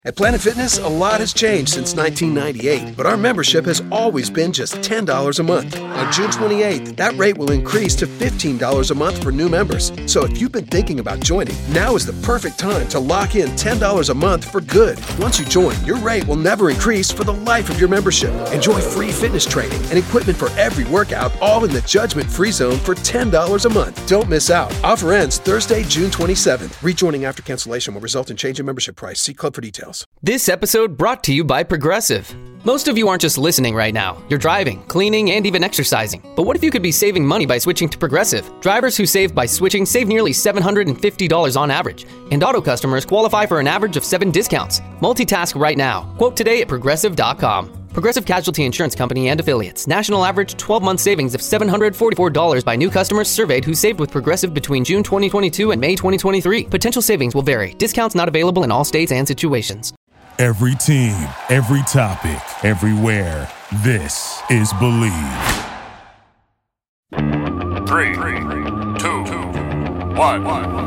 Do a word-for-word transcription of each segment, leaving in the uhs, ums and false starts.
At Planet Fitness, a lot has changed since nineteen ninety-eight, but our membership has always been just ten dollars a month. On June twenty-eighth, that rate will increase to fifteen dollars a month for new members. So if you've been thinking about joining, now is the perfect time to lock in ten dollars a month for good. Once you join, your rate will never increase for the life of your membership. Enjoy free fitness training and equipment for every workout, all in the judgment-free zone for ten dollars a month. Don't miss out. Offer ends Thursday, June twenty-seventh. Rejoining after cancellation will result in change in membership price. See club for details. This episode brought to you by Progressive. Most of you aren't just listening right now. You're driving, cleaning, and even exercising. But what if you could be saving money by switching to Progressive? Drivers who save by switching save nearly seven hundred fifty dollars on average. And auto customers qualify for an average of seven discounts. Multitask right now. Quote today at progressive dot com. Progressive Casualty Insurance Company and Affiliates. National average twelve-month savings of seven hundred forty-four dollars by new customers surveyed who saved with Progressive between June twenty twenty-two and May twenty twenty-three. Potential savings will vary. Discounts not available in all states and situations. Every team, every topic, everywhere. This is Believe. Three, two, one.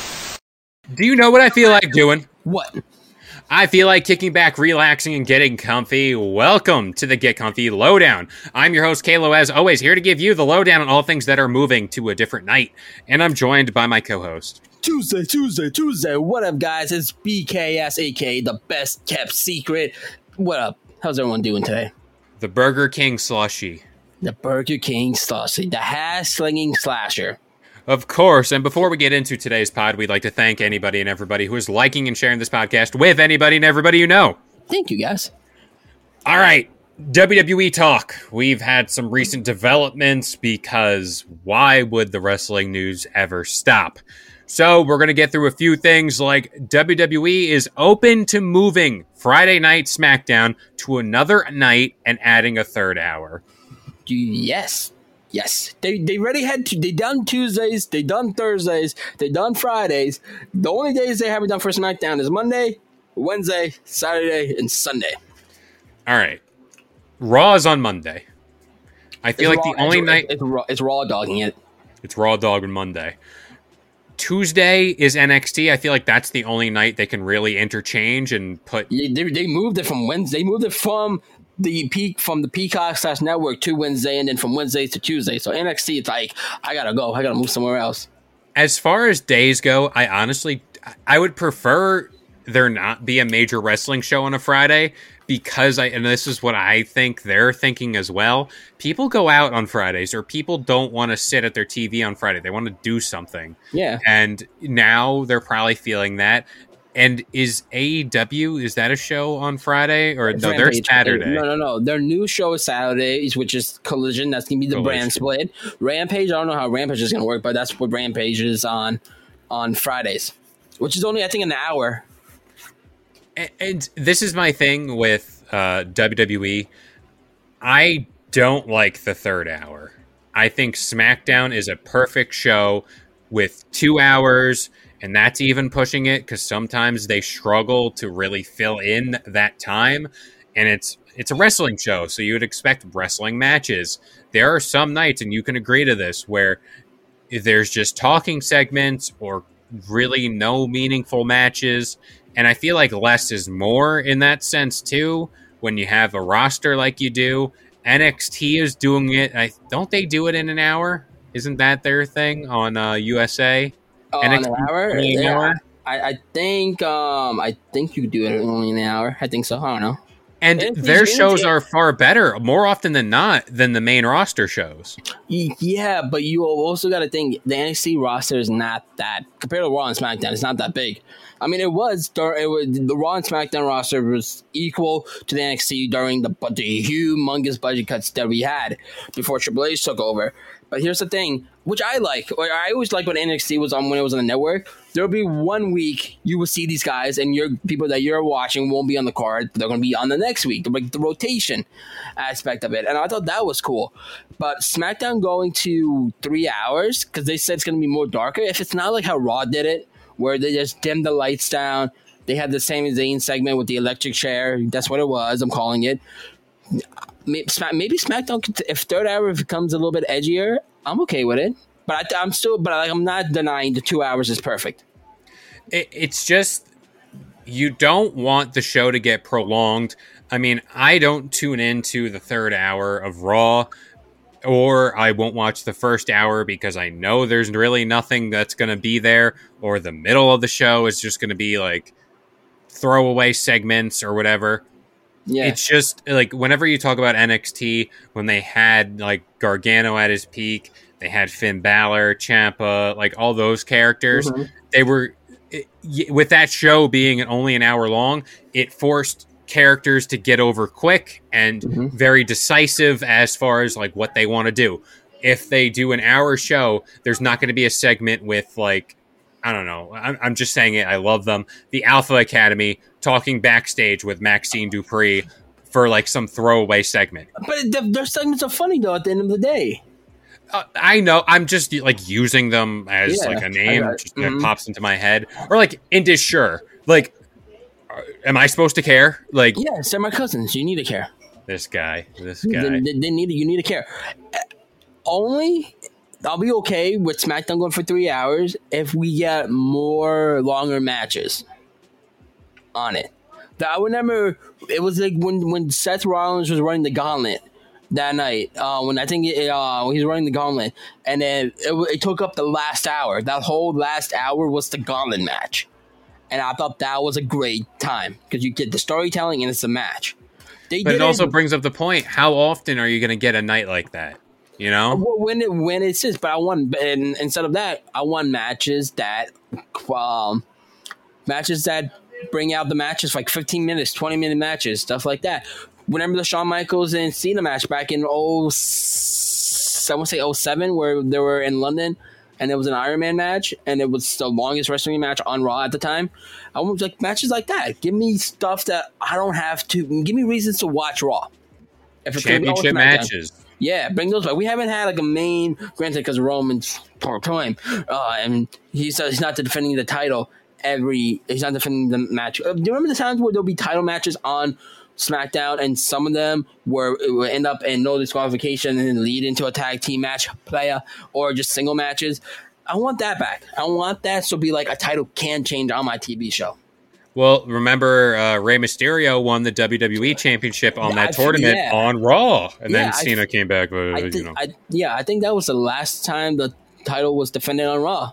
Do you know what I feel like doing? What? I feel like kicking back, relaxing, and getting comfy. Welcome to the Get Comfy Lowdown. I'm your host, Kalo, as always, here to give you the lowdown on all things that are moving to a different night. And I'm joined by my co-host. Tuesday, Tuesday, Tuesday. What up, guys? It's B K S, a k a the best kept secret. What up? How's everyone doing today? The Burger King slushy. The Burger King slushy. The hash-slinging slasher. Of course, and before we get into today's pod, we'd like to thank anybody and everybody who is liking and sharing this podcast with anybody and everybody you know. Thank you, guys. All right, W W E talk. We've had some recent developments because why would the wrestling news ever stop? So we're going to get through a few things like W W E is open to moving Friday Night SmackDown to another night and adding a third hour. Yes. Yes, they they already had to, they done Tuesdays, they done Thursdays, they done Fridays. The only days they haven't done for SmackDown is Monday, Wednesday, Saturday, and Sunday. All right, Raw is on Monday. I feel it's like raw, the only it's, night it's raw, it's raw dogging it. It's Raw Dog on Monday. Tuesday is N X T. I feel like that's the only night they can really interchange and put. Yeah, they they moved it from Wednesday. They moved it from. The peak from the Peacock slash network to Wednesday, and then from Wednesday to Tuesday. So N X T, it's like I gotta go. I gotta move somewhere else. As far as days go, I honestly I would prefer there not be a major wrestling show on a Friday because I and this is what I think they're thinking as well. People go out on Fridays, or people don't want to sit at their T V on Friday. They want to do something. Yeah. And now they're probably feeling that. And is A E W, is that a show on Friday? Or no, they're Saturday. No, no, no. Their new show is Saturday, which is Collision. That's going to be the Collision. brand split. Rampage, I don't know how Rampage is going to work, but that's what Rampage is on on Fridays, which is only, I think, an hour. And, and this is my thing with uh, W W E. I don't like the third hour. I think SmackDown is a perfect show with two hours. And that's even pushing it because sometimes they struggle to really fill in that time. And it's it's a wrestling show, so you would expect wrestling matches. There are some nights, and you can agree to this, where there's just talking segments or really no meaningful matches. And I feel like less is more in that sense, too, when you have a roster like you do. N X T is doing it. I, don't they do it in an hour? Isn't that their thing on uh, U S A? Oh, N an X T hour? an Yeah, hour? I, I think um I think you could do it only in an hour. I think so. I don't know. And N X T their is- shows are far better, more often than not, than the main roster shows. Yeah, but you also got to think the N X T roster is not that compared to Raw and SmackDown. It's not that big. I mean, it was, dur- it was the Raw and SmackDown roster was equal to the N X T during the the humongous budget cuts that we had before Triple H took over. But here's the thing, which I like. Or I always liked when N X T was on when it was on the network. There'll be one week you will see these guys, and your people that you're watching won't be on the card. They're going to be on the next week, like the rotation aspect of it. And I thought that was cool. But SmackDown going to three hours because they said it's going to be more darker. If it's not like how Raw did it, where they just dim the lights down, they had the Sami Zayn segment with the electric chair. That's what it was. I'm calling it. Maybe, maybe SmackDown, could, if third hour becomes a little bit edgier, I'm okay with it. But I, I'm still, but like, I'm not denying the two hours is perfect. It, it's just you don't want the show to get prolonged. I mean, I don't tune into the third hour of Raw, or I won't watch the first hour because I know there's really nothing that's going to be there, or the middle of the show is just going to be like throwaway segments or whatever. Yeah. It's just like whenever you talk about N X T, when they had like Gargano at his peak, they had Finn Balor, Ciampa, like all those characters, mm-hmm. they were it, with that show being only an hour long, it forced characters to get over quick and mm-hmm. very decisive as far as like what they want to do. If they do an hour show, there's not going to be a segment with like, I don't know, I'm, I'm just saying it, I love them, the Alpha Academy talking backstage with Maxine Dupree for like some throwaway segment. But the, their segments are funny though at the end of the day. Uh, I know. I'm just like using them as yeah, like a name just, mm-hmm. that pops into my head, or like Indus Sure. Like, uh, am I supposed to care? Like, yes, they're my cousins. You need to care. This guy. This guy. They, they, they need. You need to care. Uh, only, I'll be okay with SmackDown going for three hours if we get more longer matches on it. I remember it was like when when Seth Rollins was running the gauntlet that night, uh, when I think it, uh, when he was running the gauntlet, and then it, it took up the last hour. That whole last hour was the gauntlet match, and I thought that was a great time because you get the storytelling and it's a match. They but it also brings up the point: how often are you going to get a night like that? You know, when it when it sits. But I want, and instead of that, I want matches that, um, matches that bring out the matches like fifteen minutes, twenty minute matches, stuff like that. Remember the Shawn Michaels and Cena match back in oh, I want to say oh seven, where they were in London, and it was an Iron Man match, and it was the longest wrestling match on Raw at the time. I want like matches like that. Give me stuff that I don't have to. Give me reasons to watch Raw. If Championship matches. Yeah, bring those back. We haven't had like a main, granted, because Roman's part time, uh, and he's uh, he's not defending the title every. He's not defending the match. Uh, do you remember the times where there'll be title matches on SmackDown, and some of them were it will end up in no disqualification and then lead into a tag team match player or just single matches? I want that back. I want that to be like a title can change on my T V show. Well, remember uh, Rey Mysterio won the W W E Championship on that I, tournament yeah. on Raw, and yeah, then Cena I, came back. With, I you know, I, yeah, I think that was the last time the title was defended on Raw.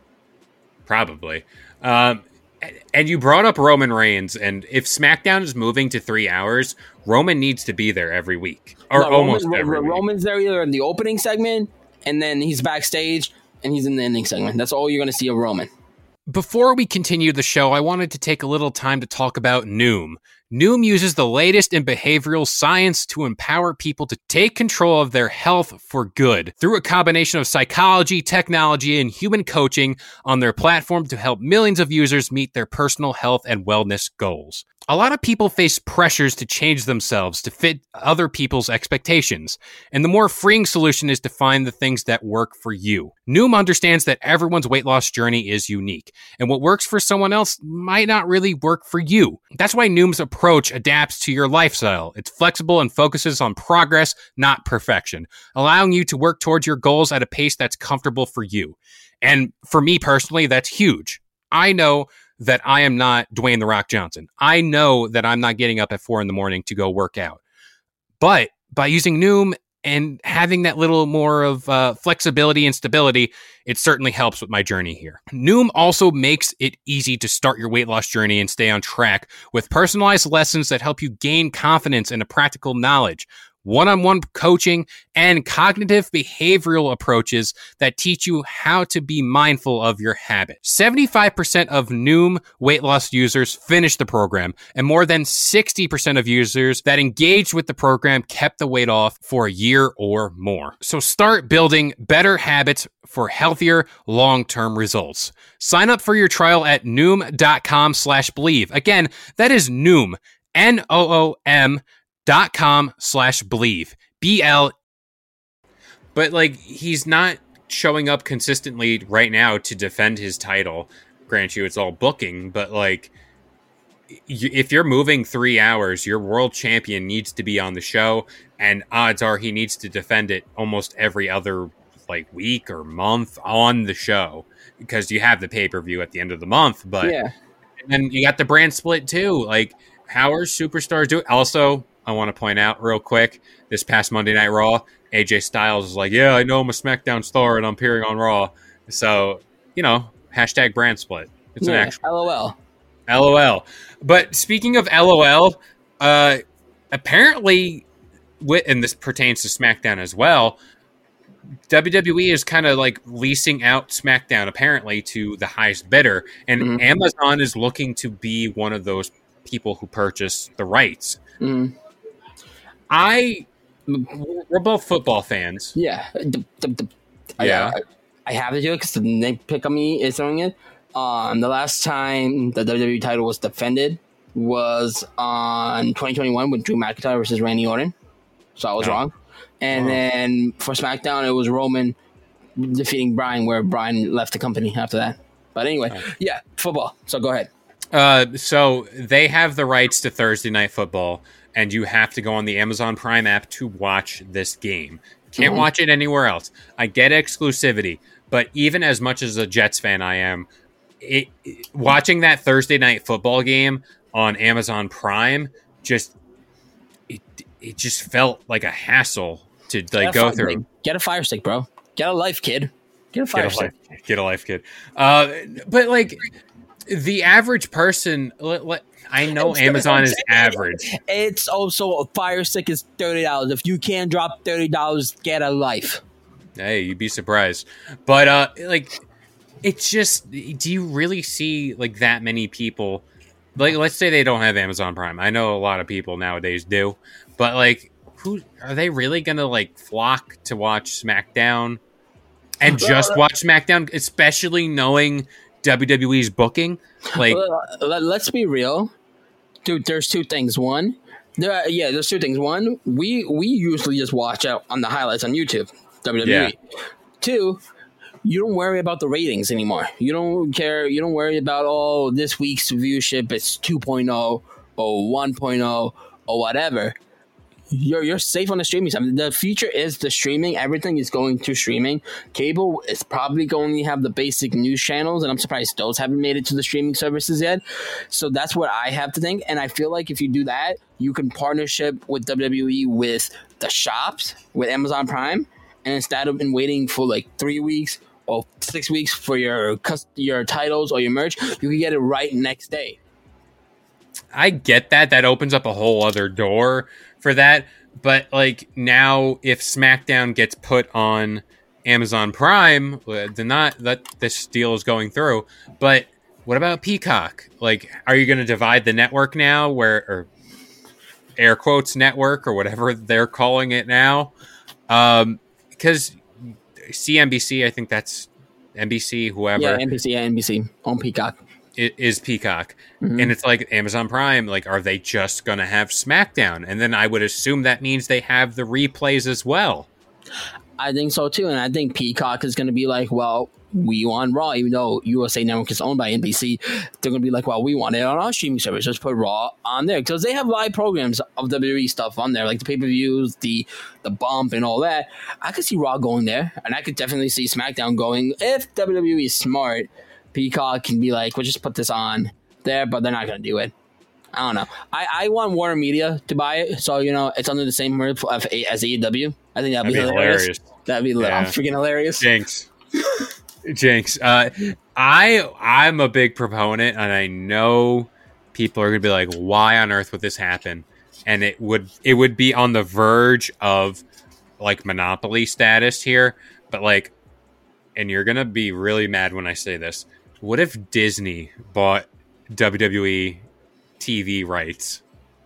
Probably. Um, And you brought up Roman Reigns, and if SmackDown is moving to three hours, Roman needs to be there every week, or no, almost Roman, every Roman's week. Roman's there either in the opening segment, and then he's backstage, and he's in the ending segment. That's all you're going to see of Roman. Before we continue the show, I wanted to take a little time to talk about Noom. Noom uses the latest in behavioral science to empower people to take control of their health for good through a combination of psychology, technology, and human coaching on their platform to help millions of users meet their personal health and wellness goals. A lot of people face pressures to change themselves to fit other people's expectations, and the more freeing solution is to find the things that work for you. Noom understands that everyone's weight loss journey is unique, and what works for someone else might not really work for you. That's why Noom's approach adapts to your lifestyle. It's flexible and focuses on progress, not perfection, allowing you to work towards your goals at a pace that's comfortable for you. And for me personally, that's huge. I know that I am not Dwayne The Rock Johnson. I know that I'm not getting up at four in the morning to go work out. But by using Noom and having that little more of uh, flexibility and stability, it certainly helps with my journey here. Noom also makes it easy to start your weight loss journey and stay on track with personalized lessons that help you gain confidence and a practical knowledge, one-on-one coaching, and cognitive behavioral approaches that teach you how to be mindful of your habits. seventy-five percent of Noom weight loss users finished the program, and more than sixty percent of users that engaged with the program kept the weight off for a year or more. So start building better habits for healthier long-term results. Sign up for your trial at Noom.com slash believe. Again, that is Noom, N O O M dot com slash believe B L. But like, he's not showing up consistently right now to defend his title. Grant you, it's all booking, but like, if you're moving three hours, your world champion needs to be on the show, and odds are he needs to defend it almost every other like week or month on the show, because you have the pay-per-view at the end of the month. But yeah. And you got the brand split too. Like, how are superstars do it? Also, I want to point out real quick, this past Monday Night Raw, A J Styles is like, yeah, I know I'm a SmackDown star and I'm appearing on Raw. So, you know, hashtag brand split. It's yeah, an actual. LOL. LOL. But speaking of LOL, uh, apparently, and this pertains to SmackDown as well, W W E is kind of like leasing out SmackDown apparently to the highest bidder, and mm-hmm. Amazon is looking to be one of those people who purchase the rights. Mm-hmm. I, we're both football fans. Yeah, the, the, the, yeah. I, I have to do it because the name pick on me is doing it. Um, the last time the W W E title was defended was on twenty twenty-one with Drew McIntyre versus Randy Orton. So I was oh. wrong. And oh. then for SmackDown, it was Roman defeating Bryan, where Bryan left the company after that. But anyway, oh. yeah, football. So go ahead. Uh, so they have the rights to Thursday Night Football, and you have to go on the Amazon Prime app to watch this game. Can't mm-hmm. watch it anywhere else. I get exclusivity, but even as much as a Jets fan I am, it, it, watching that Thursday Night Football game on Amazon Prime just it it just felt like a hassle to like go through. Stick. Get a Fire Stick, bro. Get a life, kid. Get a Fire get a Stick. Life, get a life, kid. Uh, but like the average person, let, let, I know it's, Amazon is average. It's also a Fire Stick is thirty dollars. If you can't drop thirty dollars, get a life. Hey, you'd be surprised. But uh, like, it's just, do you really see like that many people? Like, let's say they don't have Amazon Prime. I know a lot of people nowadays do, but like, who are they really gonna like flock to watch SmackDown and just watch SmackDown, especially knowing W W E's booking? Like, let's be real, dude. There's two things. One, there, are, yeah, there's two things. One, we we usually just watch out on the highlights on YouTube. W W E. Yeah. Two, you don't worry about the ratings anymore. You don't care. You don't worry about, oh, this week's viewership is two point oh or one point oh or whatever. You're you're safe on the streaming side. The future is the streaming. Everything is going to streaming. Cable is probably going to have the basic news channels, and I'm surprised those haven't made it to the streaming services yet. So that's what I have to think. And I feel like if you do that, you can partnership with W W E with the shops, with Amazon Prime, and instead of been waiting for like three weeks or six weeks for your your titles or your merch, you can get it right next day. I get that. That opens up a whole other door for that. But like now, if SmackDown gets put on Amazon Prime, then not that this deal is going through. But what about Peacock? Like, are you going to divide the network now, where or air quotes network or whatever they're calling it now? Um, because C N B C, I think that's N B C, whoever. Yeah, N B C, yeah, N B C on Peacock. It is Peacock. Mm-hmm. And it's like Amazon Prime, like, are they just going to have SmackDown? And then I would assume that means they have the replays as well. I think so too. And I think Peacock is going to be like, well, we want Raw, even though U S A Network is owned by N B C. They're going to be like, well, we want it on our streaming service. Just put Raw on there. Because they have live programs of W W E stuff on there, like the pay-per-views, the, the bump, and all that. I could see Raw going there. And I could definitely see SmackDown going. If W W E is smart, Peacock can be like, we'll just put this on there, but they're not going to do it. I don't know. I, I want Warner Media to buy it, so, you know, it's under the same roof as A E W. I think that'd, that'd be, be hilarious. hilarious. That'd be yeah. freaking hilarious. Jinx. Jinx. Uh, I, I'm a big proponent, and I know people are going to be like, why on earth would this happen? And it would it would be on the verge of, like, monopoly status here, but, like, and you're going to be really mad when I say this. What if Disney bought W W E T V rights?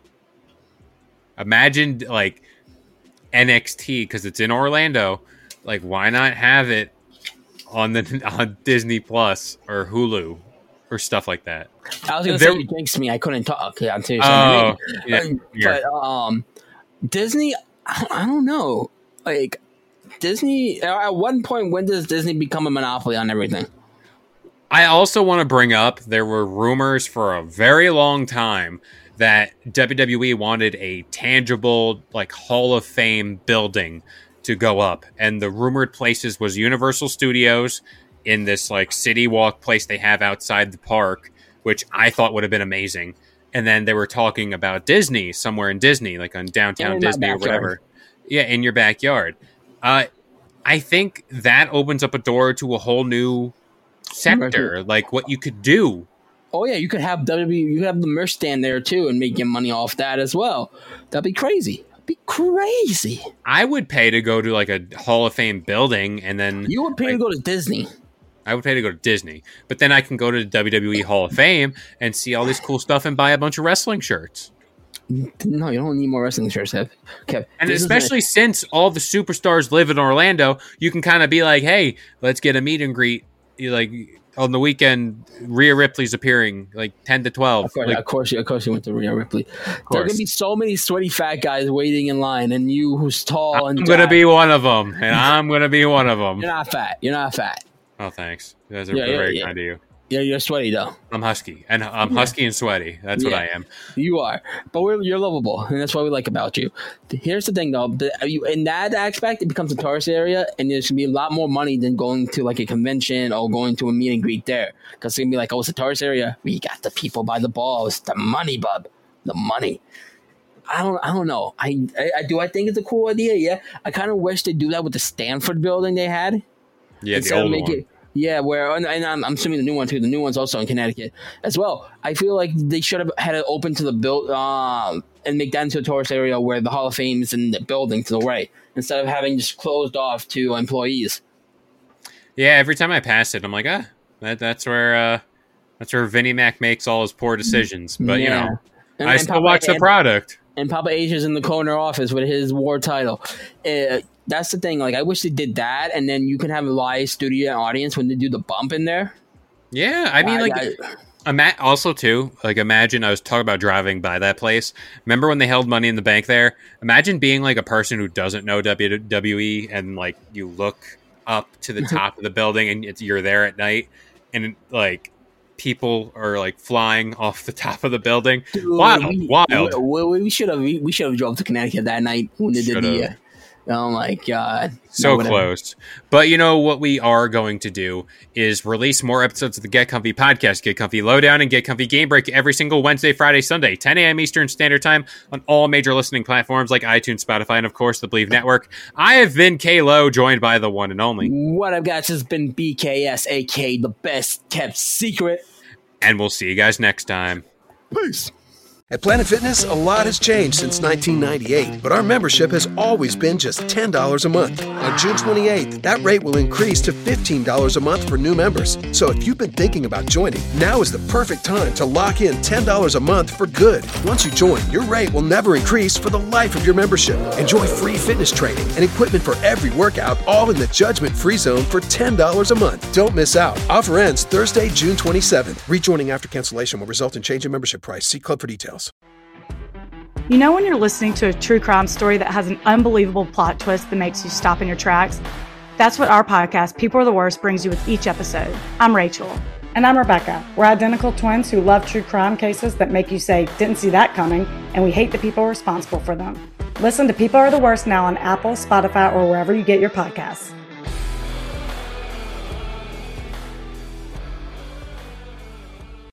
Imagine like N X T, because it's in Orlando. Like, why not have it on the on Disney Plus or Hulu or stuff like that? I was going to say, you jinxed me. I couldn't talk. Yeah, too, so oh, yeah, but um, Disney, I don't know. Like, Disney, at one point, when does Disney become a monopoly on everything? I also want to bring up, there were rumors for a very long time that W W E wanted a tangible, like, Hall of Fame building to go up. And the rumored places was Universal Studios in this, like, City Walk place they have outside the park, which I thought would have been amazing. And then they were talking about Disney somewhere in Disney, like on downtown Disney or whatever. Yeah, in your backyard. Uh, I think that opens up a door to a whole new sector, like what you could do. Oh yeah, you could have W W E, you could have the merch stand there too, and make your money off that as well. That'd be crazy. That'd be crazy. I would pay to go to like a Hall of Fame building, and then you would pay like, to go to Disney. I would pay to go to Disney, but then I can go to the W W E Hall of Fame and see all this cool stuff and buy a bunch of wrestling shirts. No, you don't need more wrestling shirts, Kev. Kev and especially since all the superstars live in Orlando, you can kind of be like, hey, let's get a meet and greet. You like on the weekend, Rhea Ripley's appearing like ten to twelve. Of course, like, of course, of course, you went to Rhea Ripley. There are gonna be so many sweaty fat guys waiting in line, and you, who's tall I'm and gonna jacked, be one of them, and I'm gonna be one of them. You're not fat. You're not fat. Oh, thanks. You guys are Yeah, yeah, very yeah. kind to you. Yeah, you're sweaty though. I'm husky, and I'm husky and sweaty. That's what Yeah. I am. You are, but we're, you're lovable, and that's what we like about you. Here's the thing, though: the, you, in that aspect, it becomes a tourist area, and there's gonna be a lot more money than going to like a convention or going to a meet and greet there. Because it's gonna be like, oh, it's a tourist area. We got the people by the balls, the money, bub, the money. I don't, I don't know. I, I, I do. I think it's a cool idea. Yeah, I kind of wish they do that with the Stanford building they had. Yeah, Instead the of old make one. it- Yeah, where and, and I'm, I'm assuming the new one too. The new one's also in Connecticut as well. I feel like they should have had it open to the build um, and make that into a tourist area where the Hall of Fame is in the building to the right, instead of having just closed off to employees. Yeah, every time I pass it, I'm like, ah, that, that's where uh, that's where Vinnie Mac makes all his poor decisions. But you Yeah. know, And- I and still Papa- watch the and- product. And Papa Asia's in the corner office with his war title. Uh, that's the thing. Like, I wish they did that, and then you can have a live studio audience when they do the bump in there. Yeah, I mean, I- like, I- ima- also too, like, imagine I was talking about driving by that place. Remember when they held Money in the Bank there? Imagine being like a person who doesn't know W W E, and like you look up to the top of the building, and it's, you're there at night, and like people are like flying off the top of the building. Dude, Wild, we, wild. We, we, we should have we, we should have drove to Connecticut that night when they did the. Should've. Uh, oh my god! So No, whatever. close. But you know what we are going to do is release more episodes of the Get Comfy podcast, Get Comfy Lowdown, and Get Comfy Game Break every single Wednesday, Friday, Sunday, ten a.m. Eastern Standard Time on all major listening platforms like iTunes, Spotify, and of course the Believe Network. I have been K Low, joined by the one and only. What I've got has been B K S, aka the best kept secret. And we'll see you guys next time. Peace. At Planet Fitness, a lot has changed since nineteen ninety-eight, but our membership has always been just ten dollars a month. On June twenty-eighth, that rate will increase to fifteen dollars a month for new members. So if you've been thinking about joining, now is the perfect time to lock in ten dollars a month for good. Once you join, your rate will never increase for the life of your membership. Enjoy free fitness training and equipment for every workout, all in the judgment-free zone for ten dollars a month. Don't miss out. Offer ends Thursday, June twenty-seventh. Rejoining after cancellation will result in change in membership price. See club for details. You know when you're listening to a true crime story that has an unbelievable plot twist that makes you stop in your tracks? That's what our podcast, People Are the Worst, brings you with each episode. I'm Rachel. And I'm Rebecca. We're identical twins who love true crime cases that make you say, didn't see that coming, and we hate the people responsible for them. Listen to People Are the Worst now on Apple, Spotify, or wherever you get your podcasts.